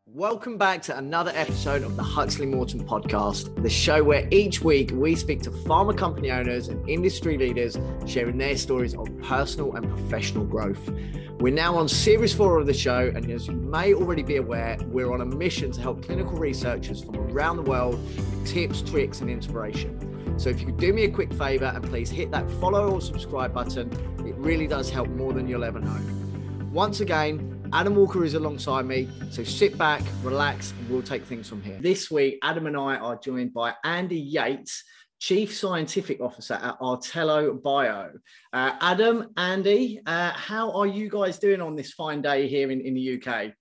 Welcome back to another episode of the Huxley Morton podcast, the show where each week we speak to pharma company owners and industry leaders sharing their stories of personal and professional growth. We're now on series 4 of the show, and as you may already be aware, we're on a mission to help clinical researchers from around the world with tips, tricks, and inspiration. So if you could do me a quick favor and please hit that follow or subscribe button, it really does help more than you'll ever know. Once again, Adam Walker is alongside me, so sit back, relax, and we'll take things from here. This week, Adam and I are joined by Andy Yates, Chief Scientific Officer at Artello Bio. Adam, Andy, how are you guys doing on this fine day here in the UK?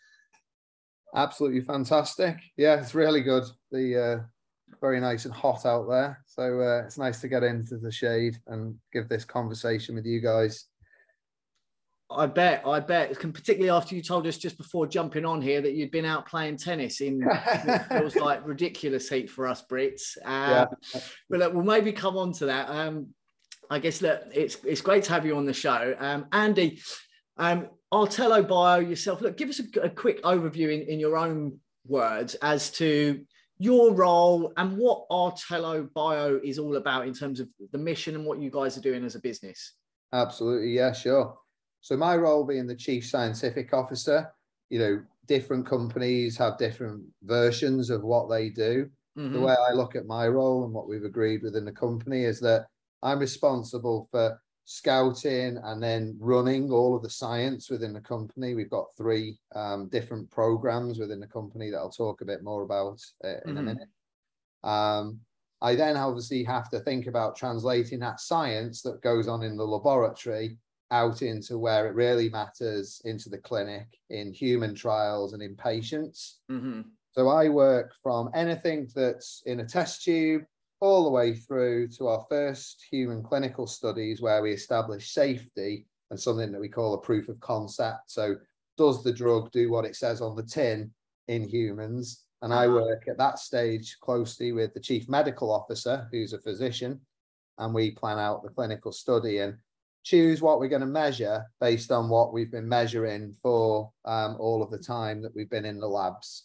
Absolutely fantastic. Yeah, it's really good. Very nice and hot out there. So it's nice to get into the shade and give this conversation with you guys. I bet, particularly after you told us just before jumping on here that you'd been out playing tennis in what feels like ridiculous heat for us Brits. But look, we'll maybe come on to that. I guess, look, it's great to have you on the show. Andy, Artello Bio yourself, look, give us a quick overview in your own words as to your role and what Artello Bio is all about in terms of the mission and what you guys are doing as a business. Absolutely, yeah, sure. So my role being the Chief Scientific Officer, different companies have different versions of what they do. Mm-hmm. The way I look at my role and what we've agreed within the company is that I'm responsible for scouting and then running all of the science within the company. We've got 3 different programs within the company that I'll talk a bit more about in a minute. I then obviously have to think about translating that science that goes on in the laboratory out into where it really matters, into the clinic, in human trials and in patients. Mm-hmm. So I work from anything that's in a test tube all the way through to our first human clinical studies where we establish safety and something that we call a proof of concept. So does the drug do what it says on the tin in humans? And I work at that stage closely with the chief medical officer, who's a physician, and we plan out the clinical study and choose what we're going to measure based on what we've been measuring for all of the time that we've been in the labs.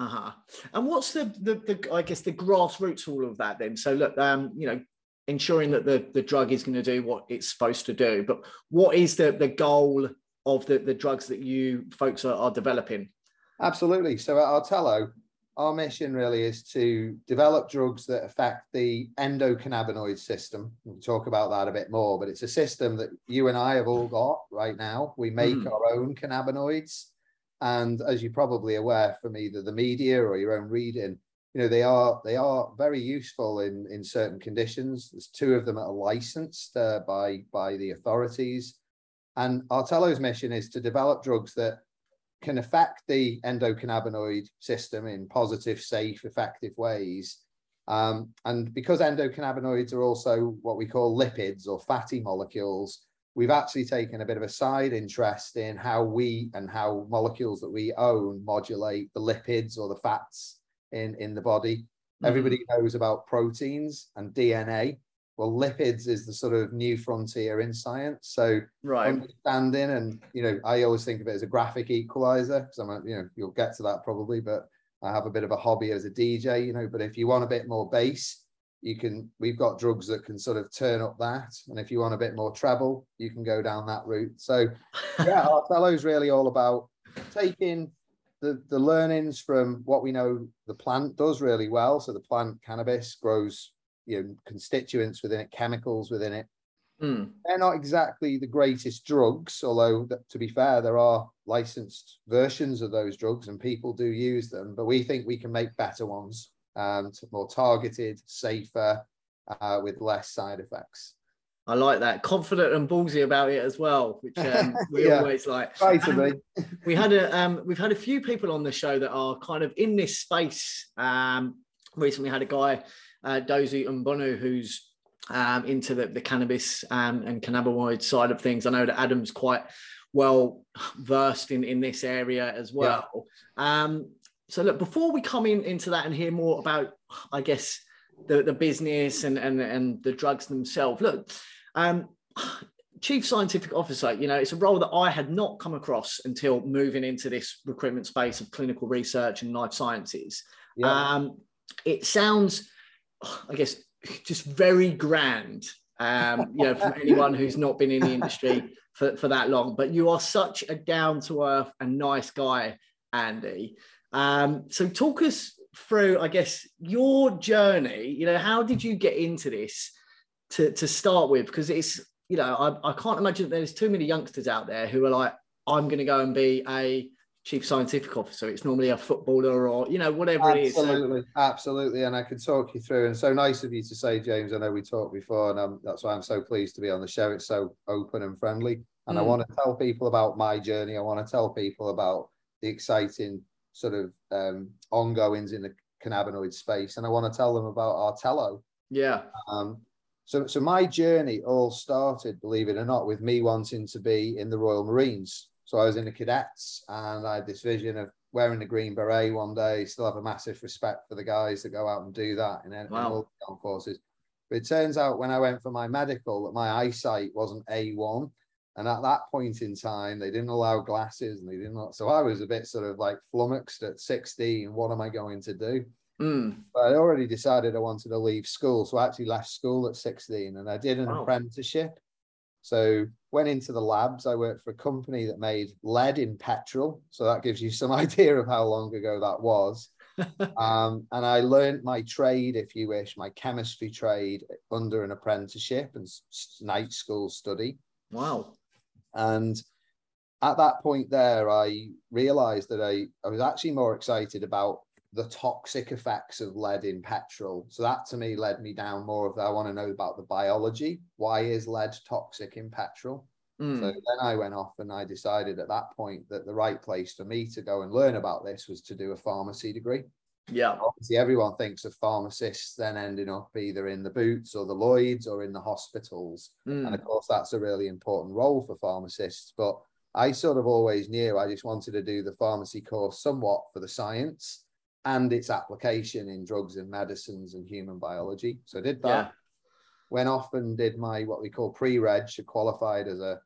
And what's the I guess the grassroots all of that then? So look, ensuring that the drug is going to do what it's supposed to do, but what is the goal of the drugs that you folks are developing? Absolutely. So at Artello, our mission really is to develop drugs that affect the endocannabinoid system. We'll talk about that a bit more, but it's a system that you and I have all got right now. We make our own cannabinoids. And as you're probably aware from either the media or your own reading, they are very useful in certain conditions. There's 2 of them that are licensed by the authorities. And Artello's mission is to develop drugs that can affect the endocannabinoid system in positive, safe, effective ways. And because endocannabinoids are also what we call lipids or fatty molecules, we've actually taken a bit of a side interest in how molecules that we own modulate the lipids or the fats in the body. Mm-hmm. Everybody knows about proteins and DNA. Well, lipids is the sort of new frontier in science. So understanding, and, I always think of it as a graphic equalizer. So you'll get to that probably, but I have a bit of a hobby as a DJ, but if you want a bit more bass, we've got drugs that can sort of turn up that. And if you want a bit more treble, you can go down that route. So yeah, Artello is really all about taking the learnings from what we know the plant does really well. So the plant cannabis grows constituents within it, chemicals within it. They're not exactly the greatest drugs, although to be fair, there are licensed versions of those drugs and people do use them, but we think we can make better ones, more targeted, safer, with less side effects. I like that. Confident and ballsy about it as well, which we always like. Right to me. We've had a few people on the show that are kind of in this space. Recently had a guy, Dozy Mbonu, who's into the cannabis and cannabinoid side of things. I know that Adam's quite well versed in this area as well. Yeah. So look, before we come into that and hear more about, I guess, the business and the drugs themselves, look, Chief Scientific Officer, it's a role that I had not come across until moving into this recruitment space of clinical research and life sciences. Yeah. It sounds, I guess, just very grand, from anyone who's not been in the industry for that long. But you are such a down-to-earth and nice guy, Andy. So talk us through, I guess, your journey. How did you get into this to start with? Because it's, I can't imagine that there's too many youngsters out there who are like, I'm going to go and be a Chief Scientific Officer. It's normally a footballer or, whatever it is. Absolutely. And I could talk you through. And so nice of you to say, James, I know we talked before, and that's why I'm so pleased to be on the show. It's so open and friendly. And I want to tell people about my journey. I want to tell people about the exciting sort of ongoings in the cannabinoid space. And I want to tell them about Artello. Yeah. So my journey all started, believe it or not, with me wanting to be in the Royal Marines. So I was in the cadets, and I had this vision of wearing the green beret one day. Still have a massive respect for the guys that go out and do that in all the armed forces. But it turns out when I went for my medical that my eyesight wasn't A1. And at that point in time, they didn't allow glasses, and they didn't. So I was a bit sort of like flummoxed at 16. What am I going to do? But I already decided I wanted to leave school. So I actually left school at 16, and I did an apprenticeship. So went into the labs. I worked for a company that made lead in petrol. So that gives you some idea of how long ago that was. And I learned my trade, if you wish, my chemistry trade under an apprenticeship and night school study. Wow. And at that point there, I realized that I was actually more excited about the toxic effects of lead in petrol. So that to me led me down more of that. I want to know about the biology. Why is lead toxic in petrol? So then I went off and I decided at that point that the right place for me to go and learn about this was to do a pharmacy degree. Yeah. Obviously, everyone thinks of pharmacists then ending up either in the Boots or the Lloyds or in the hospitals. And of course, that's a really important role for pharmacists. But I sort of always knew I just wanted to do the pharmacy course somewhat for the science and its application in drugs and medicines and human biology. So I did that. Yeah. Went off and did my what we call pre-reg, qualified as a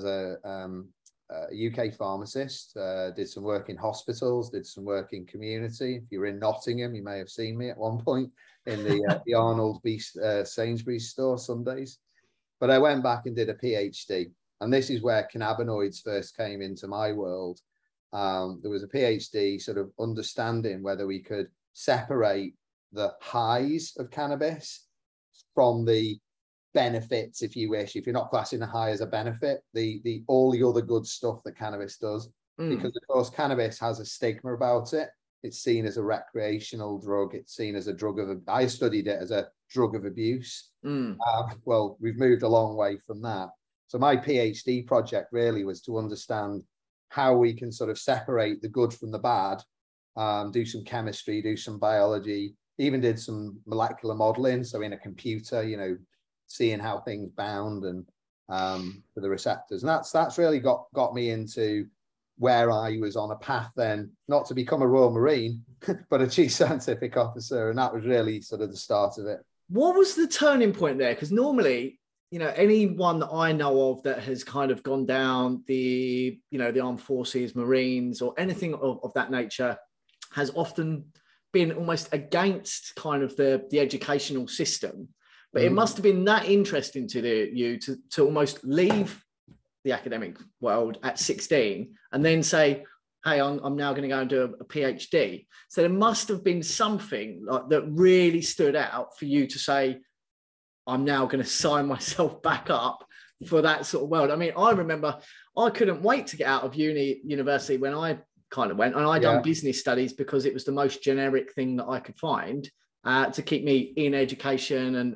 UK pharmacist, did some work in hospitals, did some work in community. If you're in Nottingham, you may have seen me at one point in the Arnold Sainsbury's store Sundays. But I went back and did a PhD. And this is where cannabinoids first came into my world. There was a PhD sort of understanding whether we could separate the highs of cannabis from the benefits, if you wish. If you're not classing a high as a benefit, the all the other good stuff that cannabis does, because of course cannabis has a stigma about it. It's seen as a recreational drug. It's seen as a drug of. I studied it as a drug of abuse. Well, we've moved a long way from that. So my PhD project really was to understand how we can sort of separate the good from the bad, do some chemistry, do some biology, even did some molecular modeling. So in a computer, seeing how things bound and for the receptors. And that's really got me into where I was on a path then, not to become a Royal Marine, but a Chief Scientific Officer. And that was really sort of the start of it. What was the turning point there? Because normally, anyone that I know of that has kind of gone down the armed forces, Marines, or anything of that nature has often been almost against kind of the educational system. But it must have been that interesting to you to almost leave the academic world at 16 and then say, hey, I'm now going to go and do a PhD. So there must have been something that really stood out for you to say, I'm now going to sign myself back up for that sort of world. I mean, I remember I couldn't wait to get out of university when I kind of went, and I done business studies because it was the most generic thing that I could find to keep me in education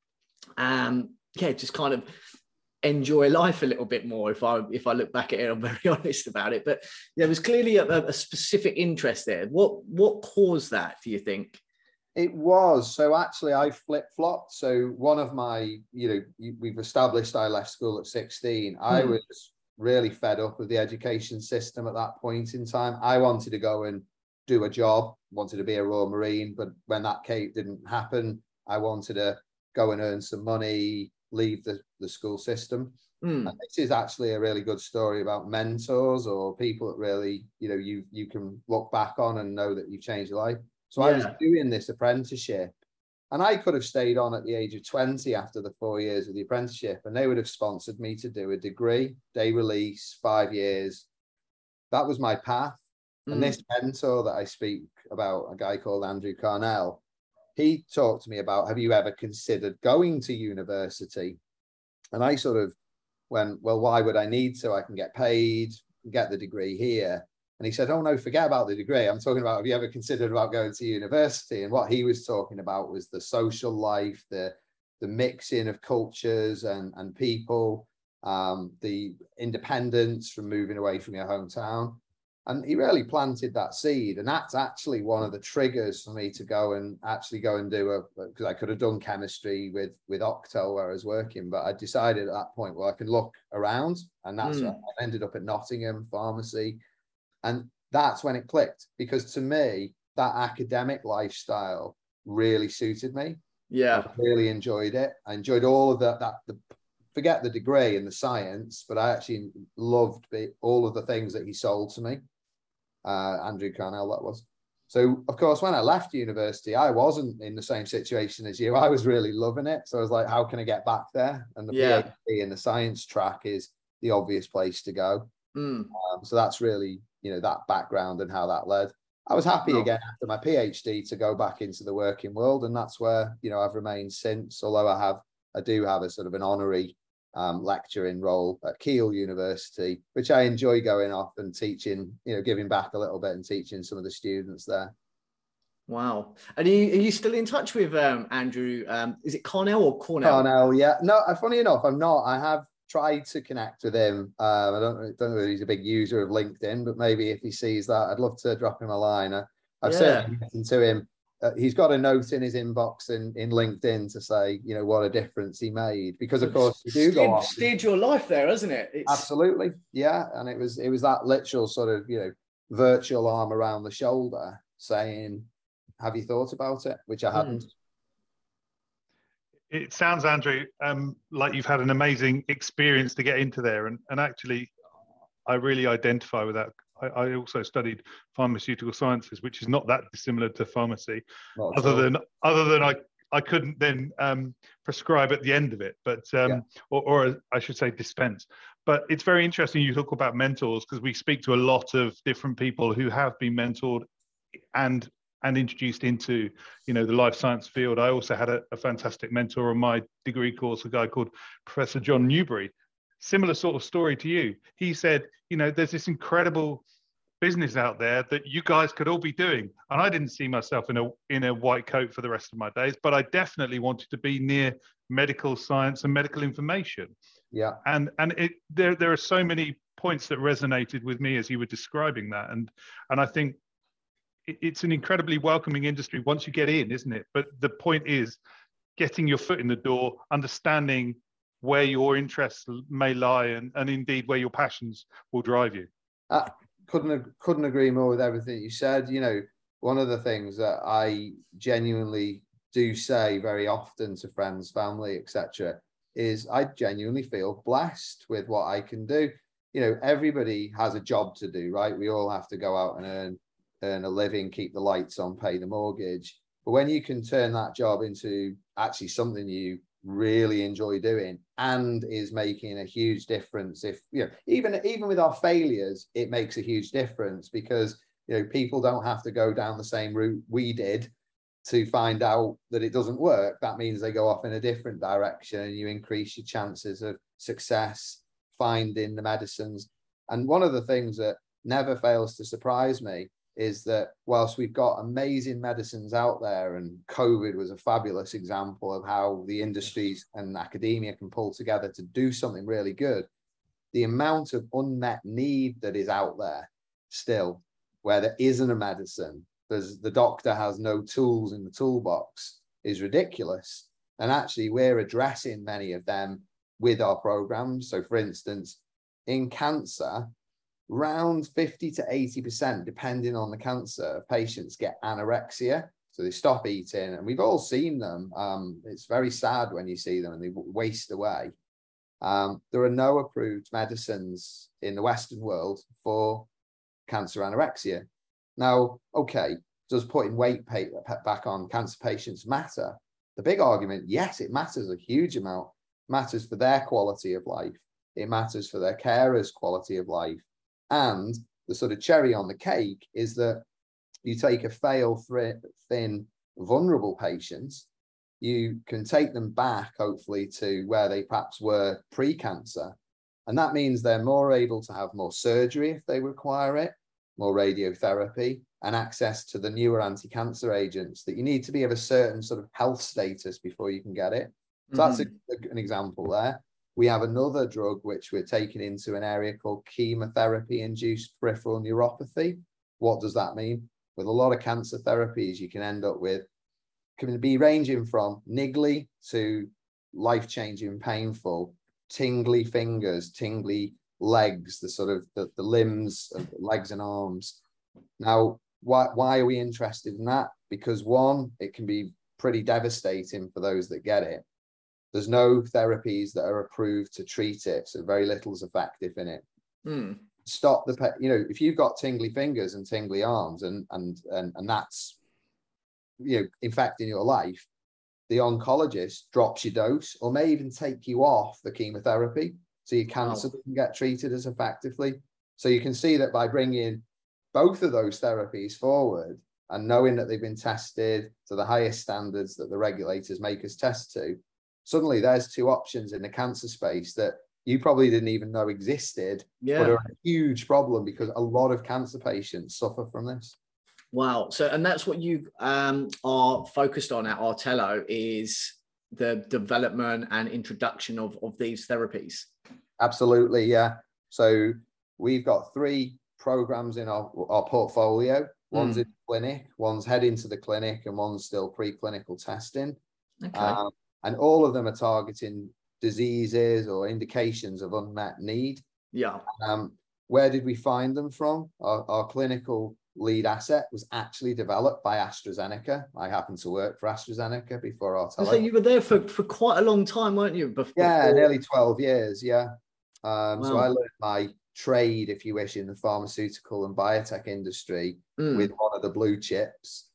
and just kind of enjoy life a little bit more. If I look back at it, I'm very honest about it. But there was clearly a specific interest there. What caused that, do you think? It was. So actually I flip-flopped. So one of my, we've established I left school at 16. I was really fed up with the education system at that point in time. I wanted to go and do a job, wanted to be a Royal Marine, but when that didn't happen, I wanted to go and earn some money, leave the school system. Mm. And this is actually a really good story about mentors or people that really, you know, you can look back on and know that you've changed your life. So I was doing this apprenticeship, and I could have stayed on at the age of 20 after the 4 years of the apprenticeship, and they would have sponsored me to do a degree, day release, 5 years. That was my path. And this mentor that I speak about, a guy called Andrew Carnell, he talked to me about, have you ever considered going to university? And I sort of went, well, why would I need to? I can get paid, get the degree here. And he said, oh no, forget about the degree. I'm talking about, have you ever considered about going to university? And what he was talking about was the social life, the mixing of cultures and people, the independence from moving away from your hometown. And he really planted that seed. And that's actually one of the triggers for me to go and do because I could have done chemistry with Octo where I was working, but I decided at that point, well, I can look around. And that's I ended up at Nottingham Pharmacy. And that's when it clicked, because to me, that academic lifestyle really suited me. Yeah. I really enjoyed it. I enjoyed all of forget the degree and the science, but I actually loved all of the things that he sold to me. Andrew Carnell, that was. So, of course, when I left university, I wasn't in the same situation as you. I was really loving it. So I was like, how can I get back there? And the PhD in the science track is the obvious place to go. So that's really, you know, that background and how that led. I was happy again after my PhD to go back into the working world. And that's where, you know, I've remained since, although I do have a sort of an honorary lecturing role at Keele University, which I enjoy going off and teaching, you know, giving back a little bit and teaching some of the students there. Wow. And are you still in touch with Andrew? Is it Carnell or Cornell? Carnell, yeah. No, funny enough, I'm not. I have tried to connect with him. I don't know if he's a big user of LinkedIn, but maybe if he sees that, I'd love to drop him a line. I've certainly listened to him. He's got a note in his inbox in LinkedIn to say, you know, what a difference he made, because of course you do go off. Steered your life there, hasn't it? Absolutely, yeah. And it was that literal sort of, you know, virtual arm around the shoulder saying, have you thought about it? Which I hadn't. It sounds, Andrew, like you've had an amazing experience to get into there, and actually, I really identify with that. I also studied pharmaceutical sciences, which is not that dissimilar to pharmacy, other than I couldn't then prescribe at the end of it, but or I should say dispense. But it's very interesting you talk about mentors, because we speak to a lot of different people who have been mentored and introduced into, you know, the life science field. I also had a fantastic mentor on my degree course, a guy called Professor John Newbury. Similar sort of story to you. He said, you know, there's this incredible business out there that you guys could all be doing. And I didn't see myself in a white coat for the rest of my days, but I definitely wanted to be near medical science and medical information. Yeah. And there are so many points that resonated with me as you were describing that. And I think it's an incredibly welcoming industry once you get in, isn't it? But the point is getting your foot in the door, understanding where your interests may lie, and indeed where your passions will drive you. Couldn't agree more with everything you said. You know, one of the things that I genuinely do say very often to friends, family, etc., is I genuinely feel blessed with what I can do. You know, everybody has a job to do, right? We all have to go out and earn a living, keep the lights on, pay the mortgage. But when you can turn that job into actually something you really enjoy doing and is making a huge difference, if, you know, even with our failures, it makes a huge difference, because, you know, people don't have to go down the same route we did to find out that it doesn't work. That means they go off in a different direction, and you increase your chances of success finding the medicines. And one of the things that never fails to surprise me is that whilst we've got amazing medicines out there, and COVID was a fabulous example of how the industries and academia can pull together to do something really good, the amount of unmet need that is out there still, where there isn't a medicine, the doctor has no tools in the toolbox, is ridiculous. And actually, we're addressing many of them with our programs. So, for instance, in cancer, around 50 to 80%, depending on the cancer, patients get anorexia. So they stop eating, and we've all seen them. It's very sad when you see them and they waste away. There are no approved medicines in the Western world for cancer anorexia. Now, okay, does putting weight back on cancer patients matter? The big argument, yes, it matters a huge amount. It matters for their quality of life. It matters for their carers' quality of life. And the sort of cherry on the cake is that you take a frail, thin, vulnerable patient, you can take them back, hopefully, to where they perhaps were pre-cancer. And that means they're more able to have more surgery if they require it, more radiotherapy, and access to the newer anti-cancer agents that you need to be of a certain sort of health status before you can get it. So that's an example there. We have another drug which we're taking into an area called chemotherapy-induced peripheral neuropathy. What does that mean? With a lot of cancer therapies, you can end up with, can be ranging from niggly to life-changing painful, tingly fingers, tingly legs, the sort of the limbs of legs and arms. Now, why are we interested in that? Because one, it can be pretty devastating for those that get it. There's no therapies that are approved to treat it, so very little is effective in it. Stop the, if you've got tingly fingers and tingly arms, and that's, infecting your life, the oncologist drops your dose or may even take you off the chemotherapy, so your cancer doesn't get treated as effectively. So you can see that by bringing both of those therapies forward and knowing that they've been tested to the highest standards that the regulators make us test to, suddenly there's two options in the cancer space that you probably didn't even know existed, but are a huge problem because a lot of cancer patients suffer from this. Wow. So, and that's what you are focused on at Artelo, is the development and introduction of these therapies. Absolutely, yeah. So we've got 3 programs in our portfolio. One's in clinic, one's heading to the clinic, and one's still preclinical testing. Okay. And all of them are targeting diseases or indications of unmet need. Yeah. Where did we find them from? Our clinical lead asset was actually developed by AstraZeneca. I happened to work for AstraZeneca before Artelo. So you were there for quite a long time, weren't you? Yeah, nearly 12 years, yeah. Wow. So I learned my trade, if you wish, in the pharmaceutical and biotech industry with one of the blue chips.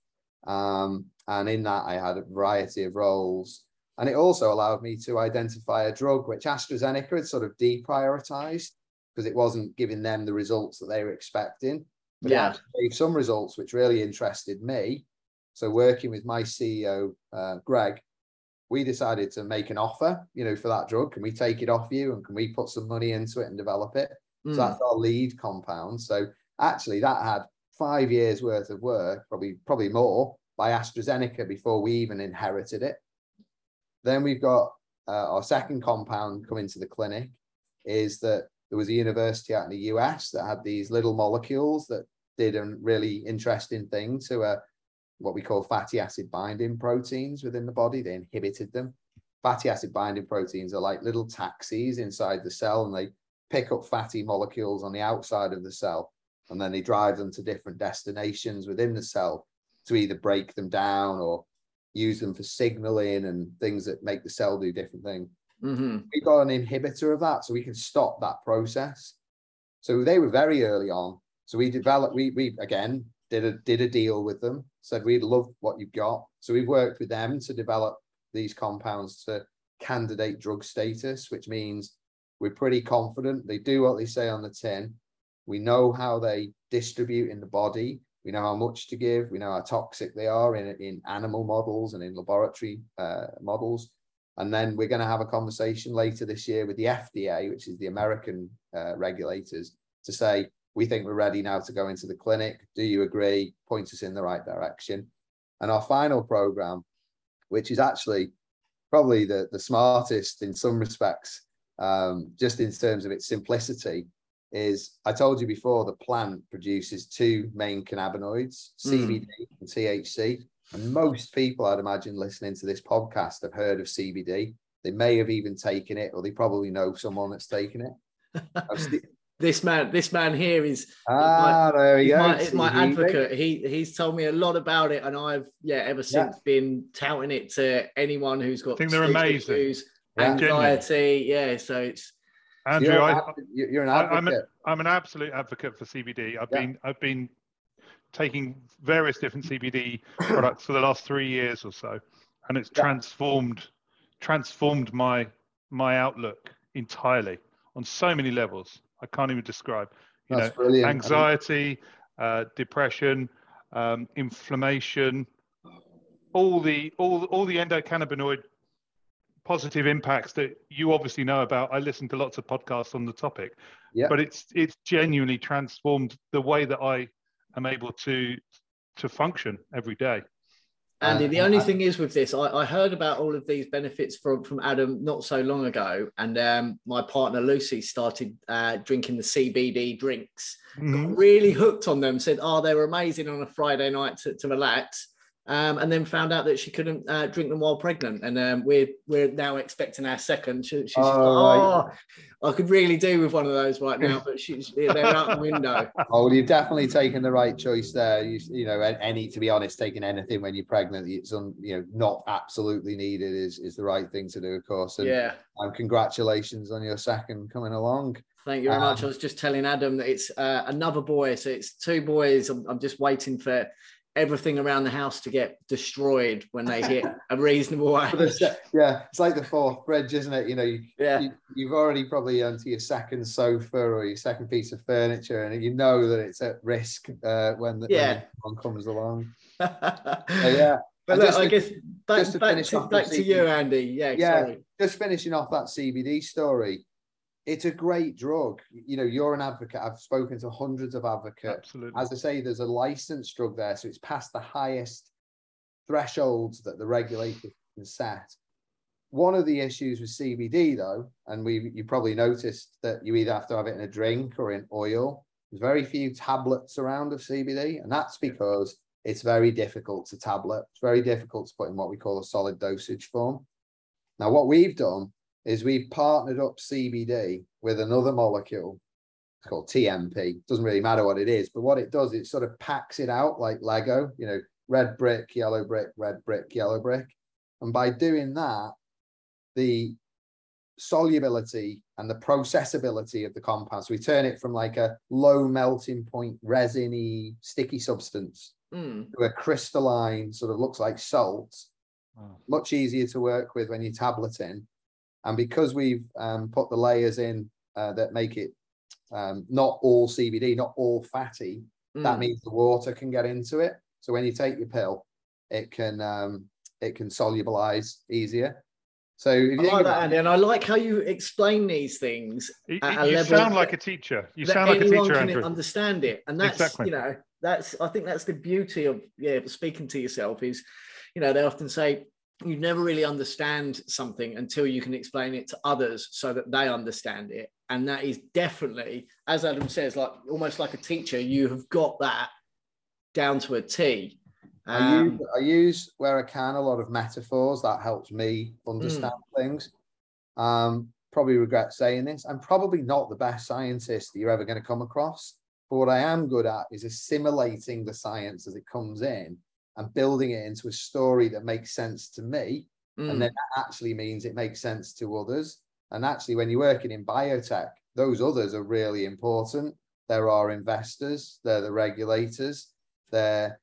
And in that, I had a variety of roles. And it also allowed me to identify a drug which AstraZeneca had sort of deprioritized because it wasn't giving them the results that they were expecting. But it actually gave some results which really interested me. So working with my CEO, Greg, we decided to make an offer, for that drug. Can we take it off you, and can we put some money into it and develop it? So that's our lead compound. So actually that had 5 years worth of work, probably more, by AstraZeneca before we even inherited it. Then we've got our second compound coming to the clinic, is that there was a university out in the US that had these little molecules that did a really interesting thing to what we call fatty acid binding proteins within the body. They inhibited them. Fatty acid binding proteins are like little taxis inside the cell, and they pick up fatty molecules on the outside of the cell, and then they drive them to different destinations within the cell to either break them down or use them for signaling and things that make the cell do different things. We got an inhibitor of that, so we can stop that process. So they were very early on. So we developed, we again did a deal with them, said we'd love what you've got. So we've worked with them to develop these compounds to candidate drug status, which means we're pretty confident they do what they say on the tin. We know how they distribute in the body. We know how much to give. We know how toxic they are in animal models and in laboratory models. And then we're going to have a conversation later this year with the FDA, which is the American regulators, to say, we think we're ready now to go into the clinic. Do you agree? Point us in the right direction. And our final program, which is actually probably the smartest in some respects, just in terms of its simplicity, is, I told you before, the plant produces 2 main cannabinoids, CBD and THC. And most people, I'd imagine, listening to this podcast have heard of CBD. They may have even taken it, or they probably know someone that's taken it. This man here is there we go. Is my advocate. He's told me a lot about it, and I've ever since been touting it to anyone who's got. I think they're amazing. Issues, anxiety, so it's. Andrew, you're an advocate. I'm an absolute advocate for CBD. I've been taking various different CBD products for the last 3 years or so, and it's transformed my outlook entirely on so many levels. I can't even describe. That's brilliant. Anxiety, depression, inflammation, all the endocannabinoid positive impacts that you obviously know about. I listen to lots of podcasts on the topic, but it's genuinely transformed the way that I am able to function every day. Andy, the only thing is with this, I heard about all of these benefits from Adam not so long ago, and my partner Lucy started drinking the CBD drinks, got really hooked on them, said, they were amazing on a Friday night to relax, and then found out that she couldn't drink them while pregnant, and we're now expecting our second. She's I could really do with one of those right now, but they're out the window. Well, you've definitely taken the right choice there. You know, to be honest, taking anything when you're pregnant, it's not absolutely needed is the right thing to do, of course. And congratulations on your second coming along. Thank you very much. I was just telling Adam that it's another boy, so it's 2 boys. I'm just waiting for everything around the house to get destroyed when they hit a reasonable age. It's like the 4th bridge, isn't it? You've already probably onto your second sofa or your second piece of furniture, and you know that it's at risk when one comes along. But look, I guess back to you, Andy. Sorry. Just finishing off that CBD story. It's a great drug. You're an advocate. I've spoken to hundreds of advocates. Absolutely. As I say, there's a licensed drug there, so it's past the highest thresholds that the regulator can set. One of the issues with CBD, though, and you probably noticed that you either have to have it in a drink or in oil. There's very few tablets around of CBD, and that's because it's very difficult to tablet. It's very difficult to put in what we call a solid dosage form. Now, what we've done is we've partnered up CBD with another molecule. It's called TMP. Doesn't really matter what it is, but what it does, it sort of packs it out like Lego, red brick, yellow brick, red brick, yellow brick. And by doing that, the solubility and the processability of the compounds, we turn it from like a low melting point, resiny, sticky substance to a crystalline, sort of looks like salt, much easier to work with when you tablet in. And because we've put the layers in that make it not all CBD, not all fatty, that means the water can get into it. So when you take your pill, it can solubilize easier. So if you I like that, Andy, and I like how you explain these things. You sound like a teacher. You sound like a teacher, Andrew. Can understand it, and that's I think that's the beauty of speaking to yourself is, they often say, you never really understand something until you can explain it to others so that they understand it. And that is definitely, as Adam says, like almost like a teacher, you have got that down to a T. I use where I can a lot of metaphors. That helps me understand things. Probably regret saying this. I'm probably not the best scientist that you're ever going to come across. But what I am good at is assimilating the science as it comes in and building it into a story that makes sense to me. And then that actually means it makes sense to others. And actually, when you're working in biotech, those others are really important. There are investors, they're the regulators, they're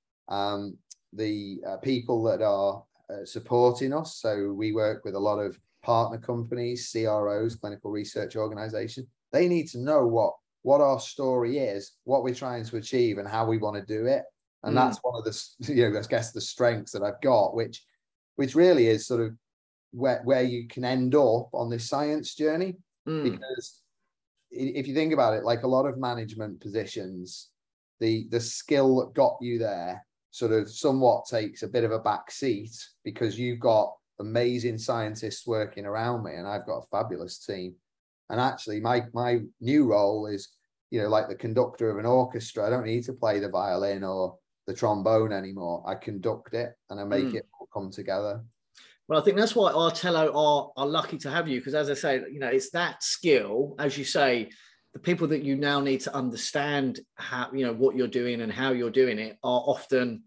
the people that are supporting us. So we work with a lot of partner companies, CROs, clinical research organizations. They need to know what our story is, what we're trying to achieve, and how we want to do it. And that's one of the, I guess, the strengths that I've got, which really is sort of where you can end up on this science journey. Because if you think about it, like a lot of management positions, the skill that got you there sort of somewhat takes a bit of a back seat because you've got amazing scientists working around me and I've got a fabulous team. And actually my new role is, like the conductor of an orchestra. I don't need to play the violin or the trombone anymore. I conduct it and I make it all come together. Well, I think that's why Artello are lucky to have you, because as I say, it's that skill, as you say, the people that you now need to understand how, you know, what you're doing and how you're doing it are often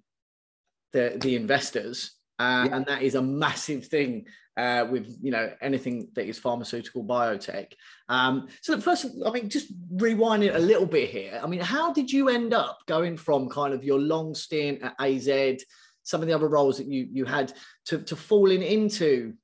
the investors. And that is a massive thing with, you know, anything that is pharmaceutical biotech. So first, I mean, just rewind it a little bit here. I mean, how did you end up going from kind of your long stint at AZ, some of the other roles that you had, to falling into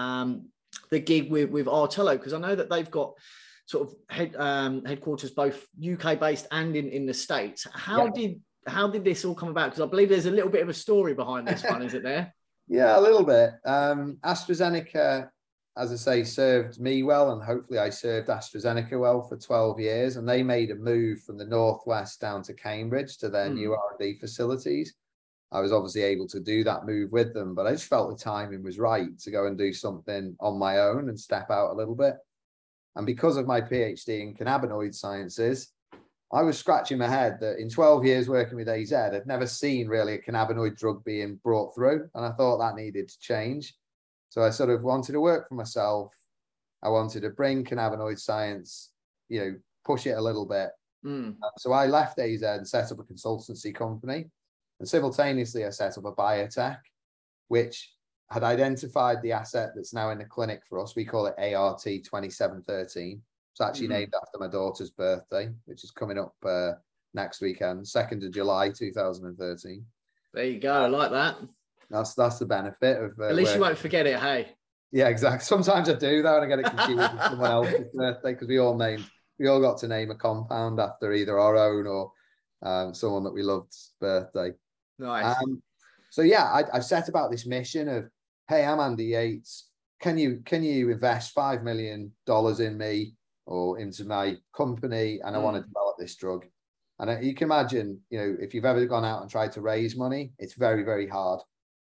the gig with Artello? Because I know that they've got sort of headquarters both UK based and in the States. How did this all come about? Because I believe there's a little bit of a story behind this one, isn't there? Yeah, a little bit. AstraZeneca, as I say, served me well, and hopefully I served AstraZeneca well for 12 years. And they made a move from the Northwest down to Cambridge to their new R&D facilities. I was obviously able to do that move with them, but I just felt the timing was right to go and do something on my own and step out a little bit. And because of my PhD in cannabinoid sciences, I was scratching my head that in 12 years working with AZ, I'd never seen really a cannabinoid drug being brought through. And I thought that needed to change. So I sort of wanted to work for myself. I wanted to bring cannabinoid science, you know, push it a little bit. So I left AZ and set up a consultancy company. And simultaneously, I set up a biotech, which had identified the asset that's now in the clinic for us. We call it ART 2713. It's actually named after my daughter's birthday, which is coming up next weekend, 2nd of July, 2013. There you go. I like that. That's the benefit of. At least you won't forget it, hey? Yeah, exactly. Sometimes I do, though, and I get it confused with someone else's birthday, because we all got to name a compound after either our own or someone that we loved's birthday. Nice. So yeah, I set about this mission of, hey, I'm Andy Yates. Can you invest $5 million in me or into my company, and I want to develop this drug? And you can imagine, you know, if you've ever gone out and tried to raise money, it's very, very hard.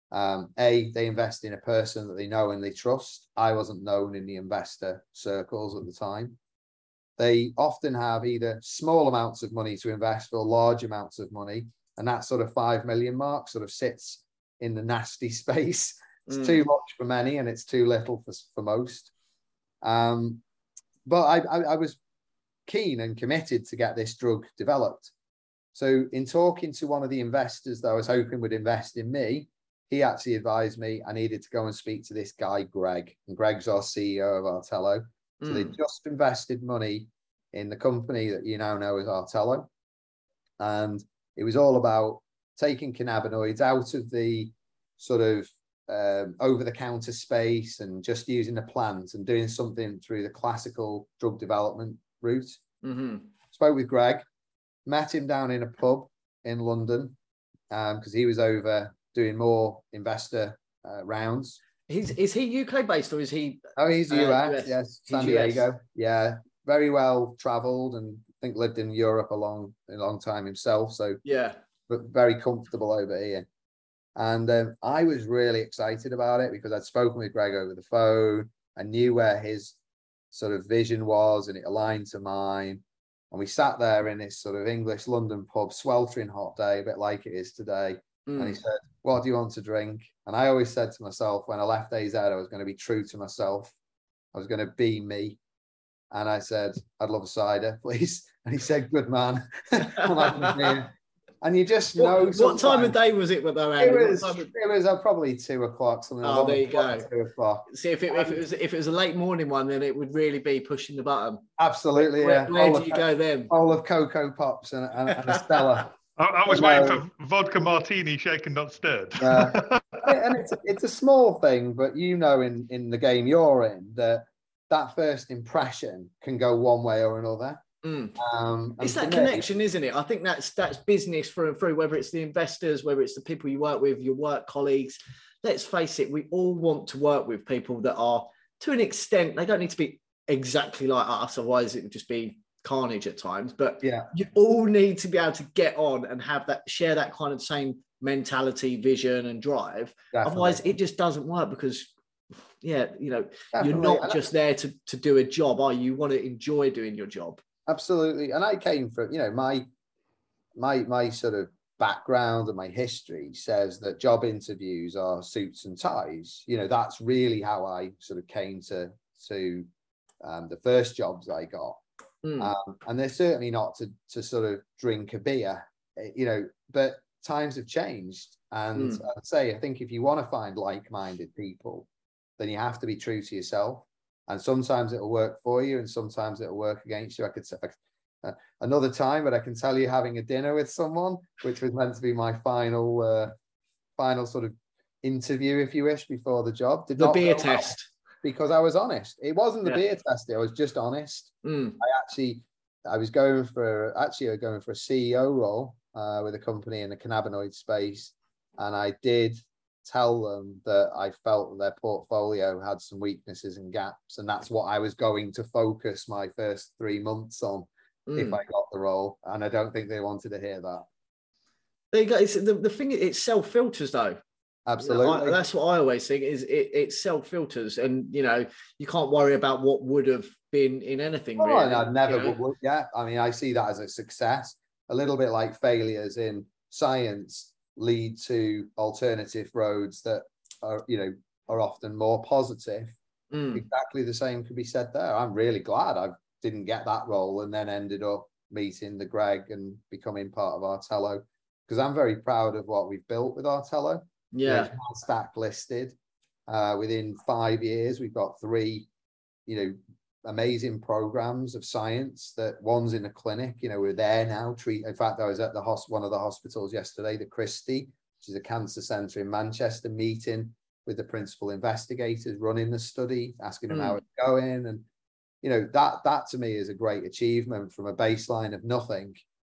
They invest in a person that they know and they trust. I wasn't known in the investor circles at the time. They often have either small amounts of money to invest or large amounts of money. And that sort of 5 million mark sort of sits in the nasty space. It's too much for many and it's too little for most. But I was keen and committed to get this drug developed. So in talking to one of the investors that I was hoping would invest in me, he actually advised me I needed to go and speak to this guy, Greg. And Greg's our CEO of Artello. So they just invested money in the company that you now know as Artello. And it was all about taking cannabinoids out of the sort of over-the-counter space and just using the plant and doing something through the classical drug development route. Spoke with Greg, met him down in a pub in London because he was over doing more investor rounds. Is he UK based or is he? Oh, he's US, US. Yes, San Diego. Yeah, very well travelled and I think lived in Europe a long time himself. So yeah, but very comfortable over here. And I was really excited about it because I'd spoken with Greg over the phone. I knew where his sort of vision was and it aligned to mine. And we sat there in this sort of English London pub, sweltering hot day, a bit like it is today. And he said, what do you want to drink? And I always said to myself, when I left AZ, I was going to be true to myself. I was going to be me. And I said, I'd love a cider, please. And he said, good man. And you just know. What time of day was it? It was probably 2 o'clock. Something. Oh, there you go. 2 o'clock. See, if it was a late morning one, then it would really be pushing the button. Absolutely. Where do you go then? Bowl of Cocoa Pops and a Stella. I was waiting for vodka martini, shaken not stirred. And it's a small thing, but you know, in the game you're in, that first impression can go one way or another. It's that connection, isn't it? I think that's business through and through, whether it's the investors, whether it's the people you work with, your work colleagues. Let's face it, we all want to work with people that are, to an extent, they don't need to be exactly like us, otherwise it would just be carnage at times. But yeah, you all need to be able to get on and have that, share that kind of same mentality, vision, and drive. Definitely. Otherwise, it just doesn't work because, yeah, you know, definitely. You're not just there to do a job, are you? You want to enjoy doing your job. Absolutely. And I came from, you know, my sort of background and my history says that job interviews are suits and ties. You know, that's really how I sort of came to the first jobs I got. And they're certainly not to sort of drink a beer, but times have changed. And I'd say, I think if you want to find like-minded people, then you have to be true to yourself. And sometimes it'll work for you and sometimes it'll work against you. I could say another time, but I can tell you, having a dinner with someone, which was meant to be my final sort of interview, if you wish, before the job, did not beer test, because I was honest. It wasn't the beer test. I was just honest. I was going for a CEO role with a company in the cannabinoid space. And I did tell them that I felt their portfolio had some weaknesses and gaps. And that's what I was going to focus my first 3 months on if I got the role. And I don't think they wanted to hear that. There you go. It's, the thing, it self-filters though. Absolutely. That's what I always think, is it self-filters, and you can't worry about what would have been in anything. Oh, really, and I never would. Yeah, I mean, I see that as a success. A little bit like failures in science lead to alternative roads that are often more positive. Exactly the same could be said there. I'm really glad I didn't get that role and then ended up meeting the Greg and becoming part of Artello, because I'm very proud of what we've built with Artello. Yeah, Nasdaq listed. Within 5 years, we've got 3, amazing programs of science. That one's in a clinic. We're there now. In fact, I was at one of the hospitals yesterday, the Christie, which is a cancer centre in Manchester, meeting with the principal investigators running the study, asking them how it's going. And that to me is a great achievement from a baseline of nothing.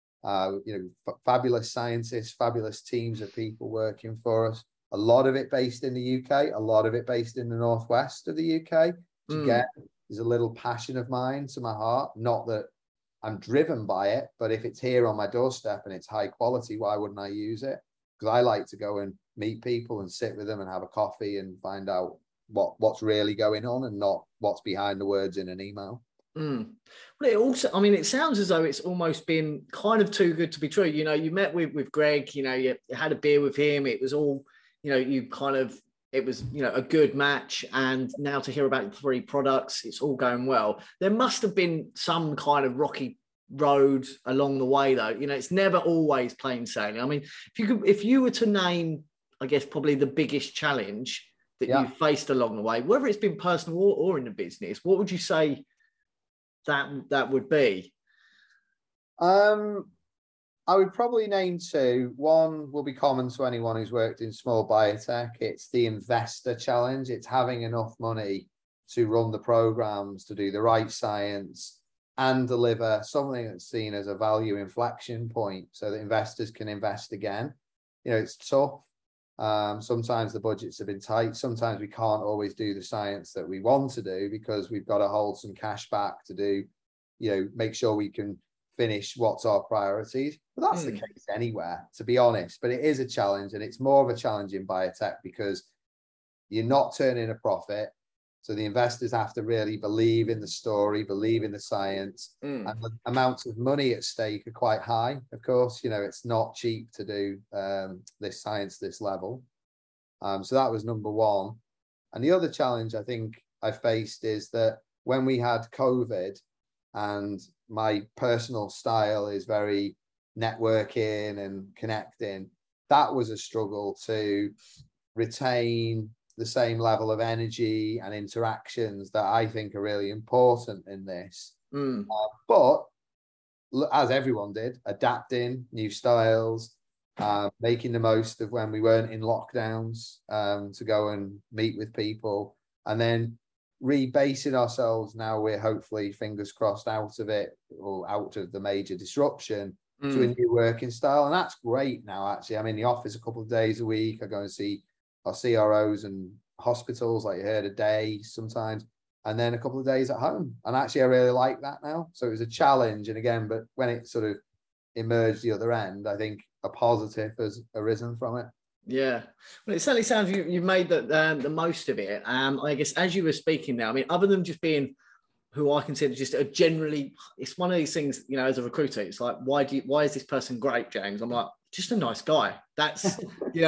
Fabulous scientists, fabulous teams of people working for us. A lot of it based in the UK, a lot of it based in the northwest of the UK. Which again is a little passion of mine, to my heart. Not that I'm driven by it, but if it's here on my doorstep and it's high quality, why wouldn't I use it? Because I like to go and meet people and sit with them and have a coffee and find out what's really going on and not what's behind the words in an email. Well, it also, I mean, it sounds as though it's almost been kind of too good to be true. You met with Greg, you had a beer with him. It was all, it was, a good match. And now to hear about 3 products, it's all going well. There must have been some kind of rocky road along the way, though. It's never always plain sailing. I mean, if you were to name, I guess, probably the biggest challenge that you've faced along the way, whether it's been personal or in the business, what would you say that would be? I would probably name 2. One will be common to anyone who's worked in small biotech. It's the investor challenge. It's having enough money to run the programs, to do the right science, and deliver something that's seen as a value inflection point so that investors can invest again. It's tough. Sometimes the budgets have been tight. Sometimes we can't always do the science that we want to do because we've got to hold some cash back to do, make sure we can finish what's our priorities. But that's the case anywhere, to be honest. But it is a challenge, and it's more of a challenge in biotech because you're not turning a profit. So the investors have to really believe in the story, believe in the science, and the amounts of money at stake are quite high. Of course, it's not cheap to do this science, this level. So that was number 1. And the other challenge I think I faced is that when we had COVID, and my personal style is very networking and connecting, that was a struggle to retain the same level of energy and interactions that I think are really important in this. But as everyone did, adapting new styles, making the most of when we weren't in lockdowns to go and meet with people, and then rebasing ourselves. Now we're hopefully, fingers crossed, out of it, or out of the major disruption, to a new working style. And that's great now, actually. I'm in the office a couple of days a week. I go and see our CROs and hospitals, like you heard, a day sometimes, and then a couple of days at home. And actually, I really like that now. So it was a challenge. And again, but when it sort of emerged the other end, I think a positive has arisen from it. Yeah, well, it certainly sounds you've made the most of it. I guess as you were speaking now, I mean, other than just being who I consider just a generally, it's one of these things, as a recruiter, it's like, why is this person great, James? I'm like, just a nice guy. That's,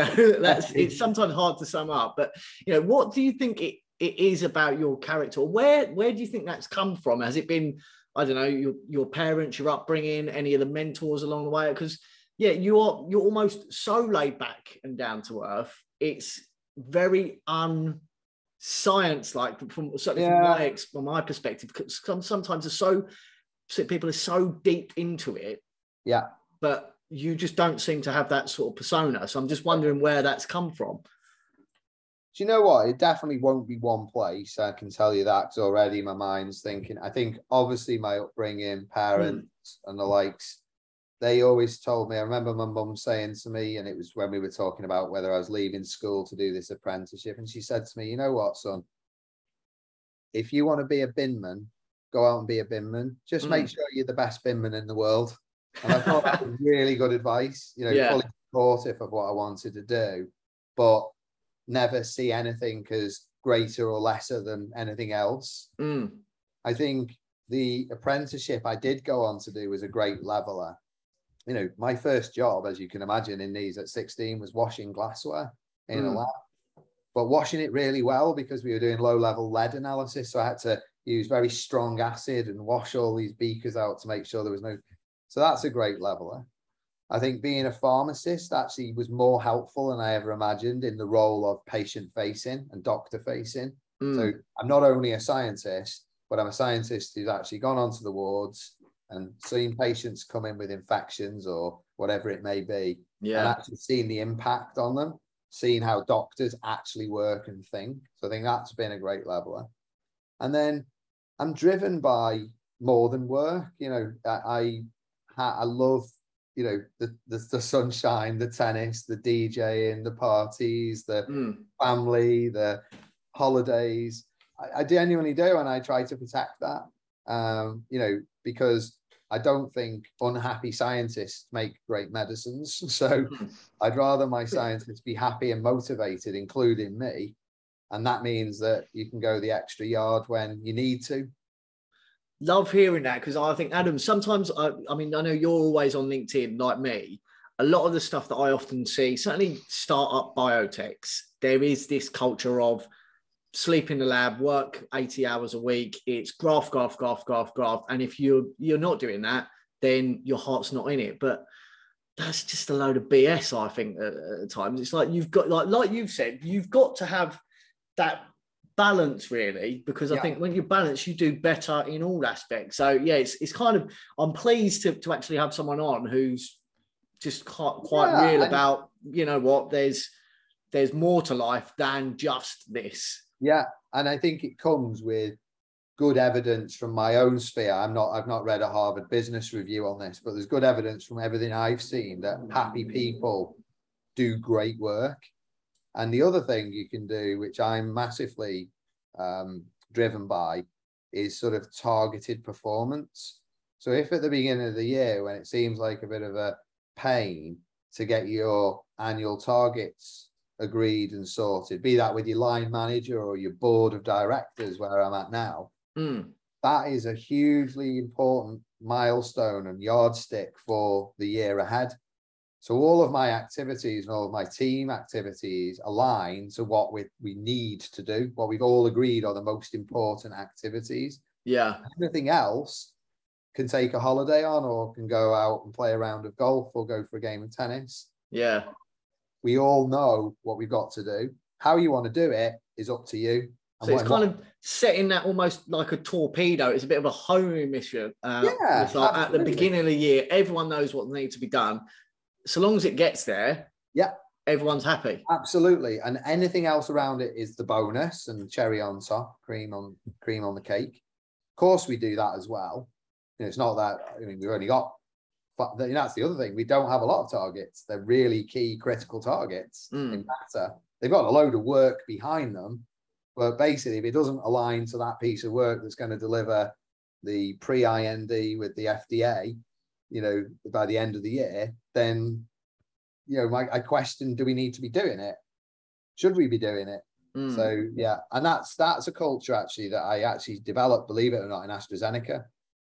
it's sometimes hard to sum up, but, what do you think it is about your character? Where do you think that's come from? Has it been, I don't know, your parents, your upbringing, any of the mentors along the way? Because yeah, you're almost so laid back and down to earth. It's very unscience like certainly from my perspective. Because sometimes people are so deep into it. Yeah. But you just don't seem to have that sort of persona. So I'm just wondering where that's come from. Do you know what? It definitely won't be one place. I can tell you that, because already my mind's thinking. I think obviously my upbringing, parents and the likes, they always told me, I remember my mum saying to me, and it was when we were talking about whether I was leaving school to do this apprenticeship, and she said to me, you know what, son, if you want to be a binman, go out and be a binman. Just make sure you're the best binman in the world. And I thought that was really good advice, fully supportive of what I wanted to do, but never see anything as greater or lesser than anything else. I think the apprenticeship I did go on to do was a great leveler. My first job, as you can imagine, in these at 16 was washing glassware in a lab, but washing it really well because we were doing low-level lead analysis. So I had to use very strong acid and wash all these beakers out to make sure there was no. So that's a great leveler. I think being a pharmacist actually was more helpful than I ever imagined in the role of patient-facing and doctor-facing. So I'm not only a scientist, but I'm a scientist who's actually gone onto the wards and seen patients come in with infections or whatever it may be, and actually seen the impact on them, seeing how doctors actually work and think. So I think that's been a great leveler. And then I'm driven by more than work. I love, the sunshine, the tennis, the DJing, the parties, the family, the holidays. I genuinely do, and I try to protect that. Because I don't think unhappy scientists make great medicines. So I'd rather my scientists be happy and motivated, including me. And that means that you can go the extra yard when you need to. Love hearing that, because I think, Adam, sometimes, I know you're always on LinkedIn like me. A lot of the stuff that I often see, certainly startup biotechs, there is this culture of sleep in the lab, work 80 hours a week. It's graft. And if you're not doing that, then your heart's not in it. But that's just a load of BS, I think, at times. It's like you've got, like you've said, you've got to have that balance, really, because I think when you balance, you do better in all aspects. So yeah, it's kind of, I'm pleased to actually have someone on who's just quite real about, there's more to life than just this. Yeah, and I think it comes with good evidence from my own sphere. I've not read a Harvard Business Review on this, but there's good evidence from everything I've seen that happy people do great work. And the other thing you can do, which I'm massively driven by, is sort of targeted performance. So if at the beginning of the year, when it seems like a bit of a pain to get your annual targets agreed and sorted, be that with your line manager or your board of directors, where I'm at now, that is a hugely important milestone and yardstick for the year ahead. So all of my activities and all of my team activities align to what we need to do, what we've all agreed are the most important activities. Yeah. Everything else can take a holiday on, or can go out and play a round of golf or go for a game of tennis. Yeah. We all know what we've got to do. How you want to do it is up to you. So it's kind of setting that almost like a torpedo. It's a bit of a homing mission. It's like at the beginning of the year, everyone knows what needs to be done. So long as it gets there, everyone's happy. Absolutely. And anything else around it is the bonus and cherry on top, cream on the cake. Of course, we do that as well. It's not that, we've only got, but that's the other thing. We don't have a lot of targets. They're really key, critical targets in matter. They've got a load of work behind them, but basically, if it doesn't align to that piece of work that's going to deliver the pre-IND with the FDA, by the end of the year, then, I question, do we need to be doing it? Should we be doing it? So, yeah. And that's a culture actually that I actually developed, believe it or not, in AstraZeneca.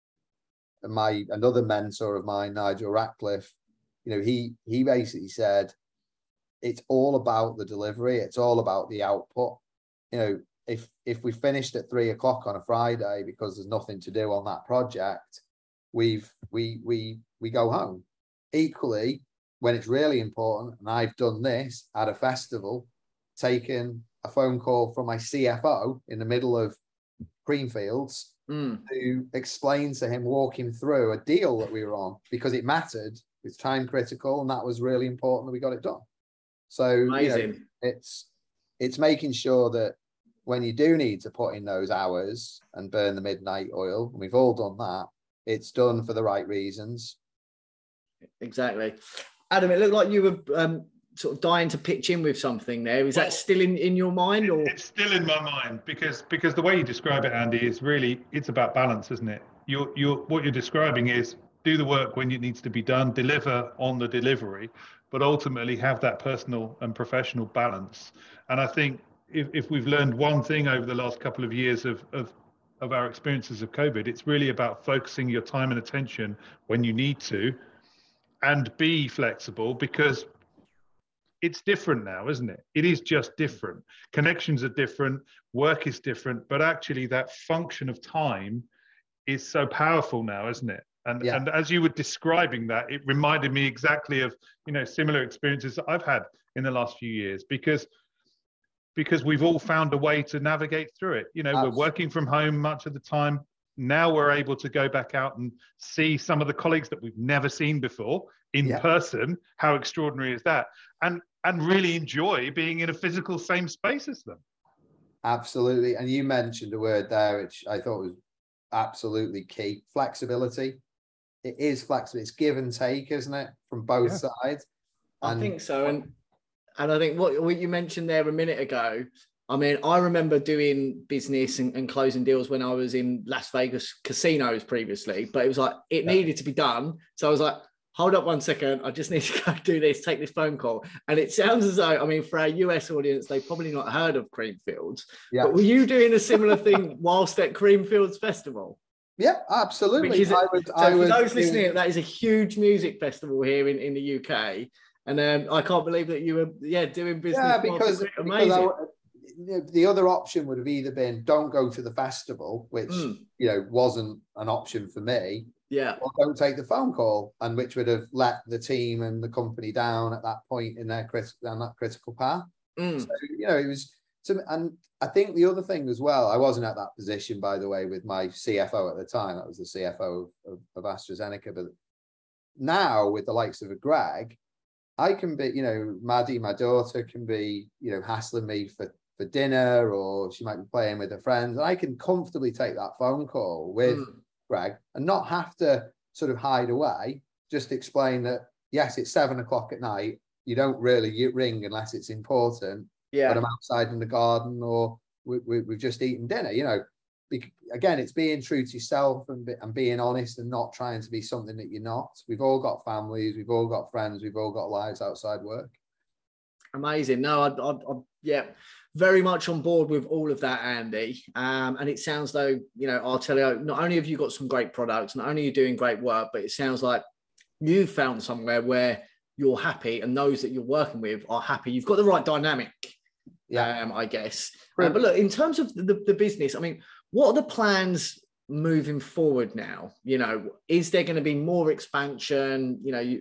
And another mentor of mine, Nigel Ratcliffe, he basically said, it's all about the delivery. It's all about the output. if we finished at 3 o'clock on a Friday because there's nothing to do on that project, we go home. Equally, when it's really important, and I've done this at a festival, taken a phone call from my CFO in the middle of Creamfields to explain to him, walk him through a deal that we were on because it mattered, it's time critical, and that was really important that we got it done. So it's making sure that when you do need to put in those hours and burn the midnight oil, and we've all done that, it's done for the right reasons. Exactly. Adam, it looked like you were sort of dying to pitch in with something there. Is that still in your mind? Or it's still in my mind because the way you describe it, Andy, is really, it's about balance, isn't it? What you're describing is do the work when it needs to be done, deliver on the delivery, but ultimately have that personal and professional balance. And I think if we've learned one thing over the last couple of years of our experiences of COVID, it's really about focusing your time and attention when you need to, and be flexible, because it's different now, isn't it? It is just different. Connections are different, work is different, but actually that function of time is so powerful now, isn't it? And as you were describing that, it reminded me exactly of, similar experiences that I've had in the last few years, because we've all found a way to navigate through it. We're working from home much of the time. Now we're able to go back out and see some of the colleagues that we've never seen before in person. How extraordinary is that? And really enjoy being in a physical same space as them. Absolutely. And you mentioned a word there, which I thought was absolutely key: flexibility. It is flexible. It's give and take, isn't it, from both sides? I think so. And I think what you mentioned there a minute ago, I mean, I remember doing business and closing deals when I was in Las Vegas casinos previously, but it was like, it needed to be done. So I was like, hold up one second, I just need to go do this, take this phone call. And it sounds as though, I mean, for our US audience, they've probably not heard of Creamfields, but were you doing a similar thing whilst at Creamfields Festival? Yeah, absolutely. For those listening, that is a huge music festival here in the UK. And I can't believe that you were, doing business. Yeah, because the other option would have either been don't go to the festival, which, wasn't an option for me. Yeah. Or don't take the phone call, and which would have let the team and the company down at that point in their critical path. So, it was, and I think the other thing as well, I wasn't at that position, by the way, with my CFO at the time. That was the CFO of AstraZeneca. But now with the likes of a Greg, I can be, Maddie, my daughter, can be, hassling me for dinner, or she might be playing with her friends. And I can comfortably take that phone call with Greg and not have to sort of hide away, just explain that, yes, it's 7 o'clock at night. You don't really ring unless it's important. Yeah. But I'm outside in the garden, or we've just eaten dinner, Again, it's being true to yourself and being honest and not trying to be something that you're not. We've all got families, we've all got friends, we've all got lives outside work. Amazing. No, I very much on board with all of that, Andy. And it sounds though, Artelio, not only have you got some great products, not only are you doing great work, but it sounds like you've found somewhere where you're happy and those that you're working with are happy. You've got the right dynamic, I guess. But look, in terms of the business, I mean, what are the plans moving forward now? Is there going to be more expansion?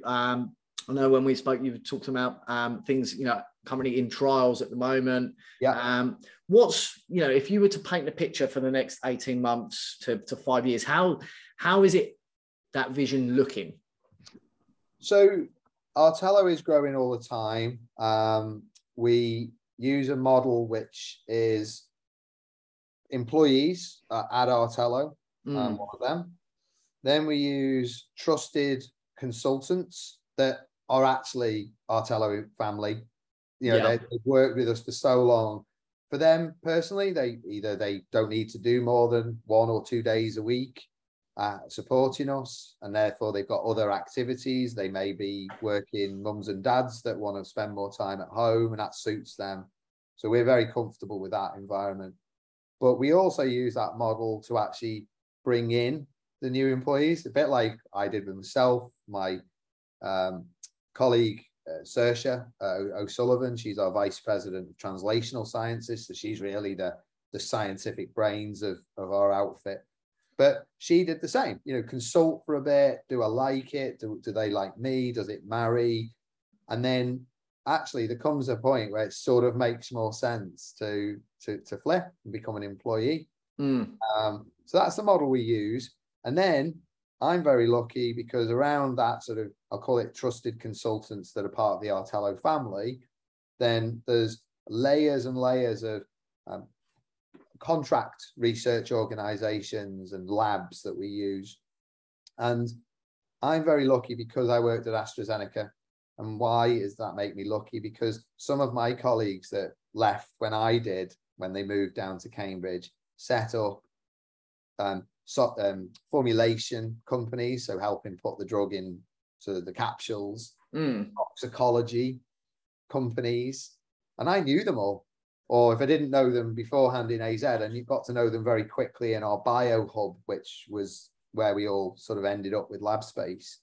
I know when we spoke, you talked about things, currently in trials at the moment. Yeah. If you were to paint the picture for the next 18 months to 5 years, how is it, that vision looking? So Artello is growing all the time. We use a model which is employees at Artello, one of them. Then we use trusted consultants that are actually Artello family. They've worked with us for so long. For them personally, they don't need to do more than 1 or 2 days a week supporting us, and therefore they've got other activities. They may be working mums and dads that want to spend more time at home, and that suits them. So we're very comfortable with that environment. But we also use that model to actually bring in the new employees, a bit like I did with myself. My colleague, Saoirse O'Sullivan, she's our Vice President of Translational Sciences. So she's really the the scientific brains of our outfit. But she did the same, consult for a bit. Do I like it? Do they like me? Does it marry? And then actually there comes a point where it sort of makes more sense to flip and become an employee. So that's the model we use. And then I'm very lucky because around that sort of, I'll call it trusted consultants that are part of the Artello family, then there's layers and layers of contract research organizations and labs that we use. And I'm very lucky because I worked at AstraZeneca. And why does that make me lucky? Because some of my colleagues that left when they moved down to Cambridge, set up formulation companies, so helping put the drug in to the capsules, toxicology companies, and I knew them all. Or if I didn't know them beforehand in AZ, and you got to know them very quickly in our bio hub, which was where we all sort of ended up with lab space.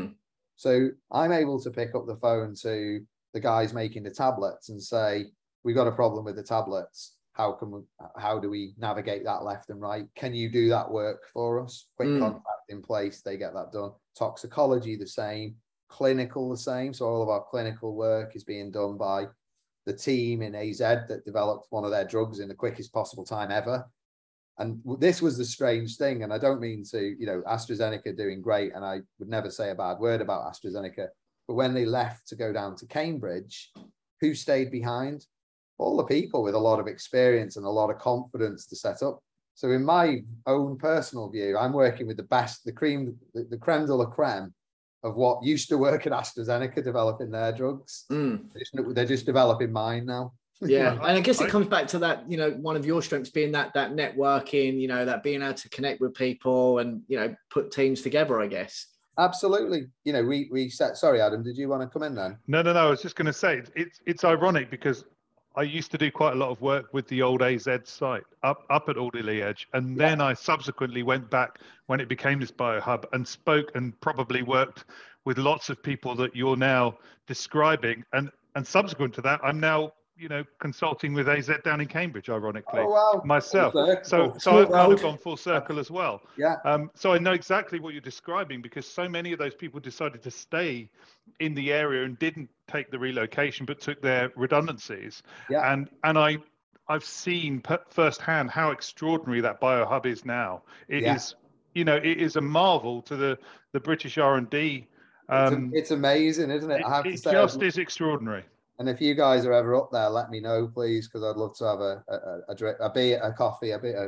So I'm able to pick up the phone to the guys making the tablets and say, we've got a problem with the tablets. How do we navigate that left and right? Can you do that work for us? Quick contract in place, they get that done. Toxicology, the same. Clinical, the same. So all of our clinical work is being done by the team in AZ that developed one of their drugs in the quickest possible time ever. And this was the strange thing. And I don't mean to, AstraZeneca doing great. And I would never say a bad word about AstraZeneca. But when they left to go down to Cambridge, who stayed behind? All the people with a lot of experience and a lot of confidence to set up. So in my own personal view, I'm working with the best, the creme de la creme of what used to work at AstraZeneca developing their drugs. They're just developing mine now. Yeah, and I guess it comes back to that, one of your strengths being that networking, that being able to connect with people and, put teams together, I guess. Absolutely. We set, sorry, Adam, did you want to come in then? No. I was just going to say, it's ironic because I used to do quite a lot of work with the old AZ site up at Alderley Edge. And then I subsequently went back when it became this biohub and spoke and probably worked with lots of people that you're now describing. And subsequent to that, I'm now, consulting with AZ down in Cambridge, ironically, myself. So I've kind of gone full circle as well. Yeah. So I know exactly what you're describing because so many of those people decided to stay in the area and didn't take the relocation, but took their redundancies. Yeah. And I've seen firsthand how extraordinary that biohub is now. It is a marvel to the British R&D. It's amazing, isn't it? I have to say, it just is extraordinary. And if you guys are ever up there, let me know, please, because I'd love to have a drink, a coffee, a bit.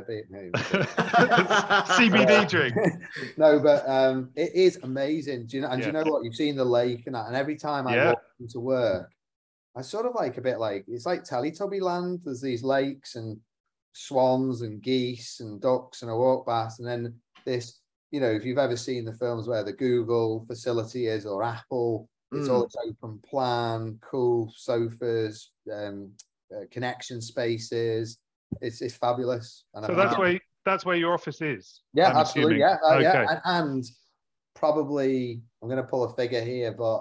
CBD drink. No, but it is amazing. Do you know? And you know what? You've seen the lake and that, and every time I walk into work, I sort of it's like Teletubby land. There's these lakes and swans and geese and ducks, and I walk past, and then this, if you've ever seen the films where the Google facility is or Apple. It's all open plan, cool sofas, connection spaces. It's fabulous. And so that's where your office is. Yeah, I'm absolutely. Assuming. Yeah, yeah. And probably I'm going to pull a figure here, but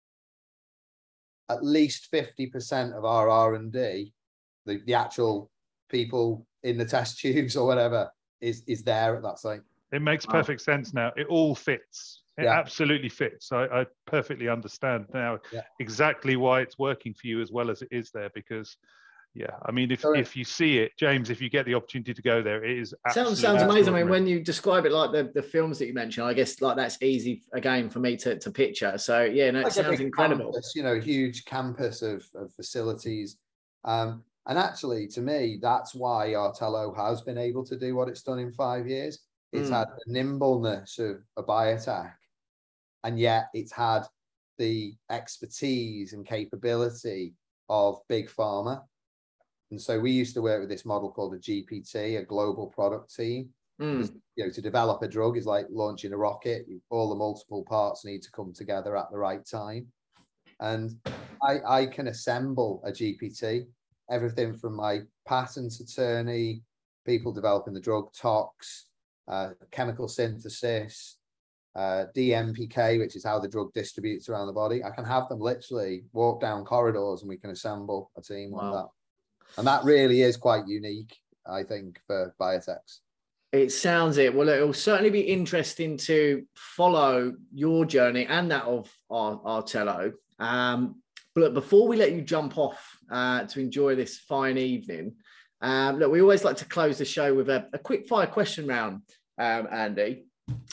at least 50% of our R&D, the actual people in the test tubes or whatever, is there at that site. It makes perfect sense now. It all fits. It absolutely fits. I perfectly understand now exactly why it's working for you as well as it is there. Because, I mean, if you see it, James, if you get the opportunity to go there, it is sounds amazing. I mean, when you describe it like the films that you mentioned, I guess like that's easy again for me to picture. So it sounds incredible. Campus, huge campus of facilities. And actually, to me, that's why Artello has been able to do what it's done in 5 years. It's had the nimbleness of a biotech, and yet it's had the expertise and capability of big pharma. And so we used to work with this model called a GPT, a global product team. Because, to develop a drug is like launching a rocket. All the multiple parts need to come together at the right time. And I can assemble a GPT, everything from my patent attorney, people developing the drug, tox, chemical synthesis, DMPK, which is how the drug distributes around the body. I can have them literally walk down corridors and we can assemble a team like that. And that really is quite unique. I think, for biotechs. It sounds it. Well, it will certainly be interesting to follow your journey and that of Artello. But before we let you jump off to enjoy this fine evening, look, we always like to close the show with a quick fire question round, Andy.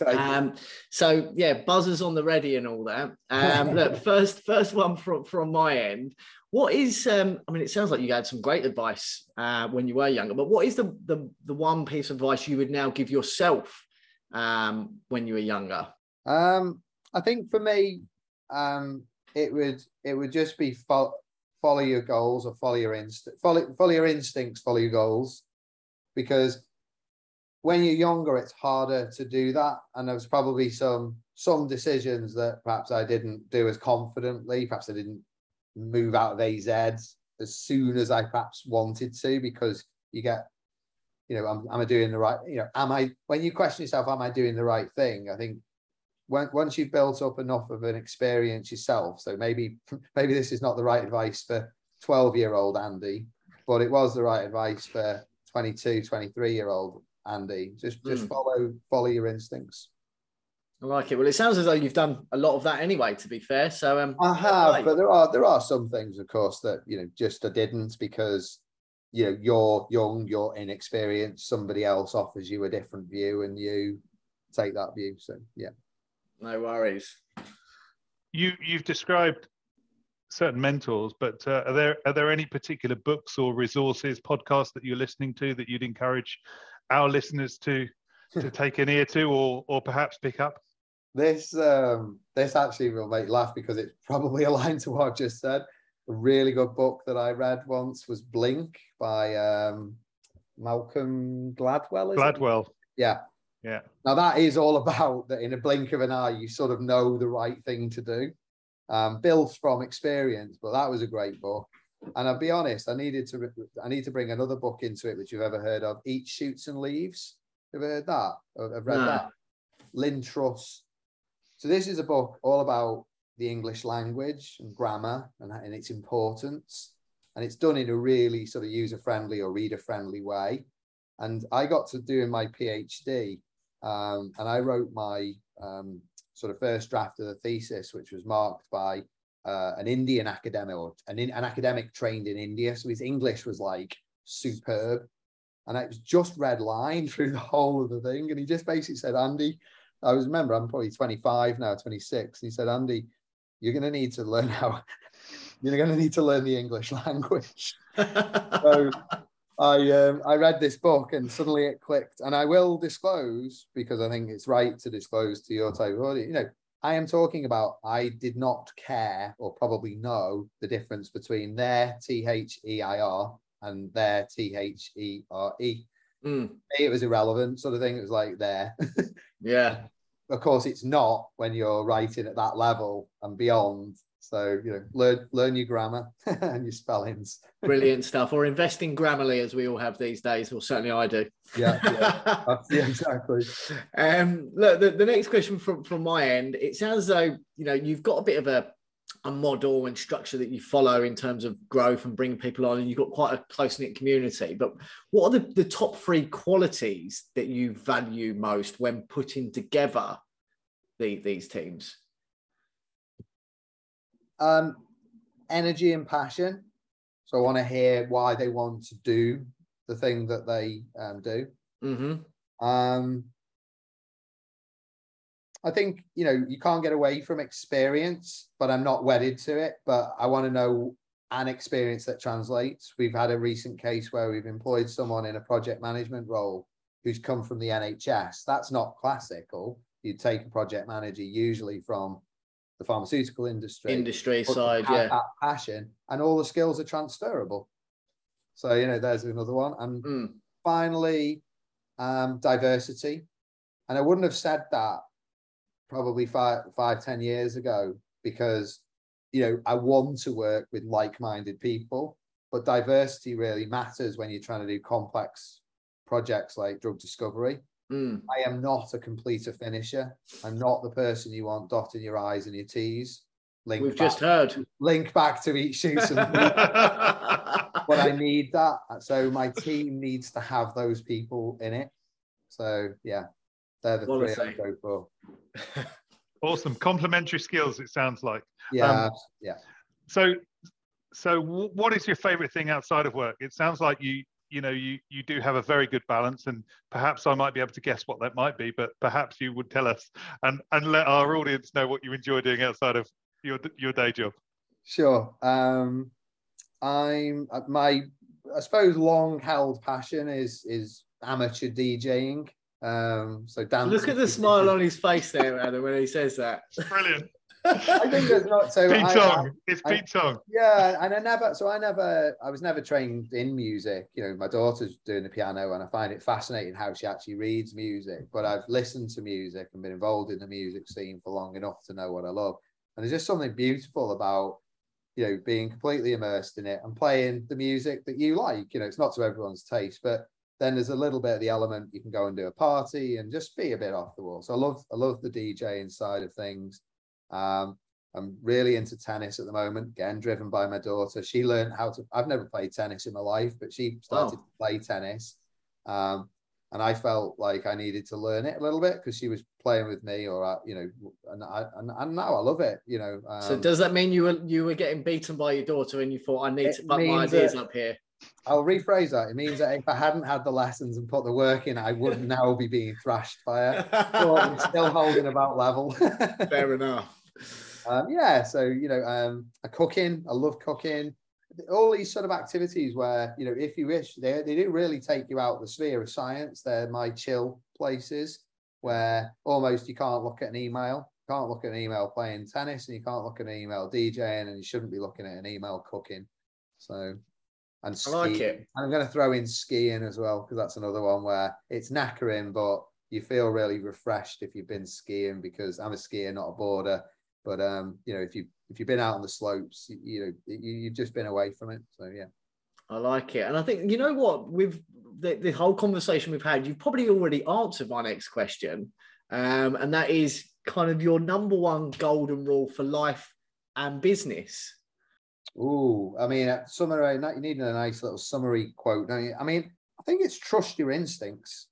So yeah, buzzers on the ready and all that. Look, first one from my end. What is I mean, it sounds like you had some great advice when you were younger, but what is the one piece of advice you would now give yourself when you were younger? I think for me, it would just be follow your goals, or follow your instincts, follow your goals, because when you're younger, it's harder to do that. And there was probably some decisions that perhaps I didn't do as confidently. Perhaps I didn't move out of AZ as soon as I perhaps wanted to, because you get, am I doing the right, when you question yourself, am I doing the right thing? I think once you've built up enough of an experience yourself, so maybe this is not the right advice for 12-year-old Andy, but it was the right advice for 22, 23-year-old Andy. Just follow your instincts. I like it. Well, it sounds as though you've done a lot of that anyway, to be fair. So I have, but there are some things, of course, that just I didn't, because you're young, you're inexperienced. Somebody else offers you a different view, and you take that view. So yeah, no worries. You've described certain mentors, but are there any particular books or resources, podcasts that you're listening to that you'd encourage our listeners to take an ear to, or perhaps pick up? This actually will make you laugh, because it's probably aligned to what I've just said. A really good book that I read once was Blink by Malcolm Gladwell. Gladwell. Yeah. Now that is all about that in a blink of an eye, you sort of know the right thing to do, built from experience. But that was a great book. And I'll be honest, I need to bring another book into it, which you've ever heard of, Eat, Shoots and Leaves. Have you heard that? I've read that. Lynn Truss. So this is a book all about the English language and grammar and its importance. And it's done in a really sort of user-friendly or reader-friendly way. And I got to doing my PhD, and I wrote my sort of first draft of the thesis, which was marked by an Indian academic, or an academic trained in India. So his English was like superb. And it was just red line through the whole of the thing. And he just basically said, Andy, I'm probably 25 now, 26. And he said, Andy, you're going to need to learn the English language. So I read this book, and suddenly it clicked. And I will disclose, because I think it's right to disclose to your type of audience, I am talking about, I did not care or probably know the difference between their THEIR and their THERE. It was irrelevant sort of thing. It was like there. Yeah. Of course, it's not when you're writing at that level and beyond. So, learn your grammar and your spellings. Brilliant stuff. Or invest in Grammarly, as we all have these days, or certainly I do. Yeah, exactly. Look, the next question from my end, it sounds as though, you've got a bit of a model and structure that you follow in terms of growth and bringing people on, and you've got quite a close-knit community. But what are the top 3 qualities that you value most when putting together these teams? Energy and passion. So I want to hear why they want to do the thing that they do. Mm-hmm. I think, you can't get away from experience, but I'm not wedded to it. But I want to know an experience that translates. We've had a recent case where we've employed someone in a project management role who's come from the NHS. That's not classical. You'd take a project manager usually from the pharmaceutical industry side, yeah, that passion, and all the skills are transferable. So, there's another one. And finally, diversity. And I wouldn't have said that probably 5-10 years ago, because, I want to work with like-minded people, but diversity really matters when you're trying to do complex projects like drug discovery. I am not a completer finisher. I'm not the person you want dotting your I's and your T's. We've just heard. Link back to Eat, Shoots and but I need that. So my team needs to have those people in it. So yeah, they're the three I go for. Awesome. Complementary skills, it sounds like. Yeah. So what is your favorite thing outside of work? It sounds like you do have a very good balance, and perhaps I might be able to guess what that might be, but perhaps you would tell us and let our audience know what you enjoy doing outside of your day job. Sure. I suppose long held passion is amateur DJing. So dance. Look at the smile on his face there, Adam, when he says that. Brilliant. I think there's not so Pete Tong. It's Pete Tong. Yeah, and I was never trained in music. You know, my daughter's doing the piano, and I find it fascinating how she actually reads music. But I've listened to music and been involved in the music scene for long enough to know what I love. And there's just something beautiful about, you know, being completely immersed in it and playing the music that you like. You know, it's not to everyone's taste, but then there's a little bit of the element you can go and do a party and just be a bit off the wall. So I love the DJing side of things. I'm really into tennis at the moment, again, driven by my daughter. She learned I've never played tennis in my life, but she started to play tennis. And I felt like I needed to learn it a little bit because she was playing with me, or, you know, and now I love it, you know. So does that mean you were getting beaten by your daughter and you thought, I need to put my ideas up here? I'll rephrase that. It means that if I hadn't had the lessons and put the work in, I would now be being thrashed by her. But I'm still holding about level. Fair enough. Yeah, so, you know, cooking. I love cooking. All these sort of activities where, you know, if you wish, they do really take you out of the sphere of science. They're my chill places where almost you can't look at an email. You can't look at an email playing tennis, and you can't look at an email DJing, and you shouldn't be looking at an email cooking. So... And skiing. I like it. I'm going to throw in skiing as well, because that's another one where it's knackering, but you feel really refreshed if you've been skiing, because I'm a skier, not a boarder. But you know, if you've been out on the slopes, you know, you've just been away from it. So yeah, I like it. And I think, you know what, with the whole conversation we've had, you've probably already answered my next question, and that is kind of your number one golden rule for life and business. Oh, I mean, summary. You need a nice little summary quote, don't you? I mean, I think it's trust your instincts.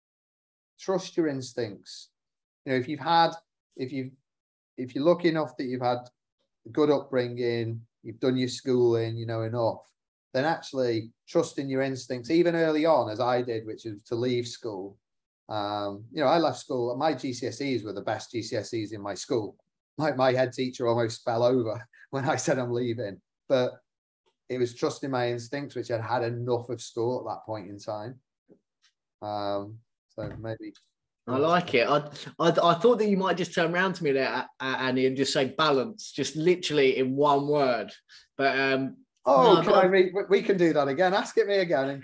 Trust your instincts. You know, if you're lucky enough that you've had a good upbringing, you've done your schooling, you know enough, then actually trusting your instincts, even early on, as I did, which is to leave school. You know, I left school. My GCSEs were the best GCSEs in my school. My head teacher almost fell over when I said I'm leaving. But it was trusting my instincts, which I'd had enough of school at that point in time. So maybe. I like it. I thought that you might just turn around to me there, Andy, and just say balance, just literally in one word. But we can do that again. Ask it me again.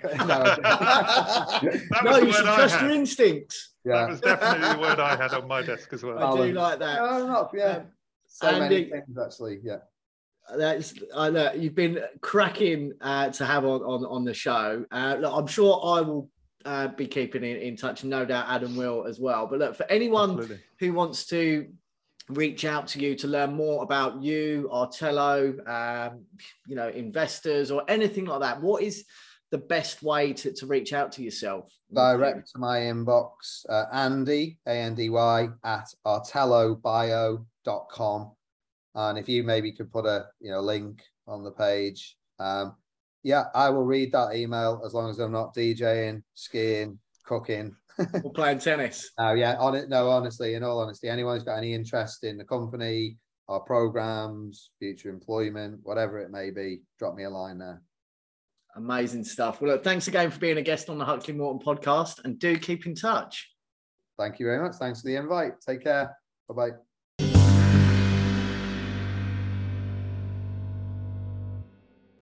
No, you should trust your instincts. Yeah. That was definitely the word I had on my desk as well. I do like that. Yeah. So many things, actually. Yeah. You've been cracking to have on the show. Look, I'm sure I will be keeping in touch, and no doubt Adam will as well. But look, for anyone who wants to reach out to you to learn more about you, Artello, you know, investors or anything like that, what is the best way to reach out to yourself? Direct to my inbox, Andy, ANDY, at artellobio.com. And if you maybe could put a link on the page, yeah, I will read that email as long as I'm not DJing, skiing, cooking, or playing tennis. Honestly, in all honesty, anyone who's got any interest in the company, our programs, future employment, whatever it may be, drop me a line there. Amazing stuff. Well, look, thanks again for being a guest on the Huxley Morton podcast, and do keep in touch. Thank you very much. Thanks for the invite. Take care. Bye-bye.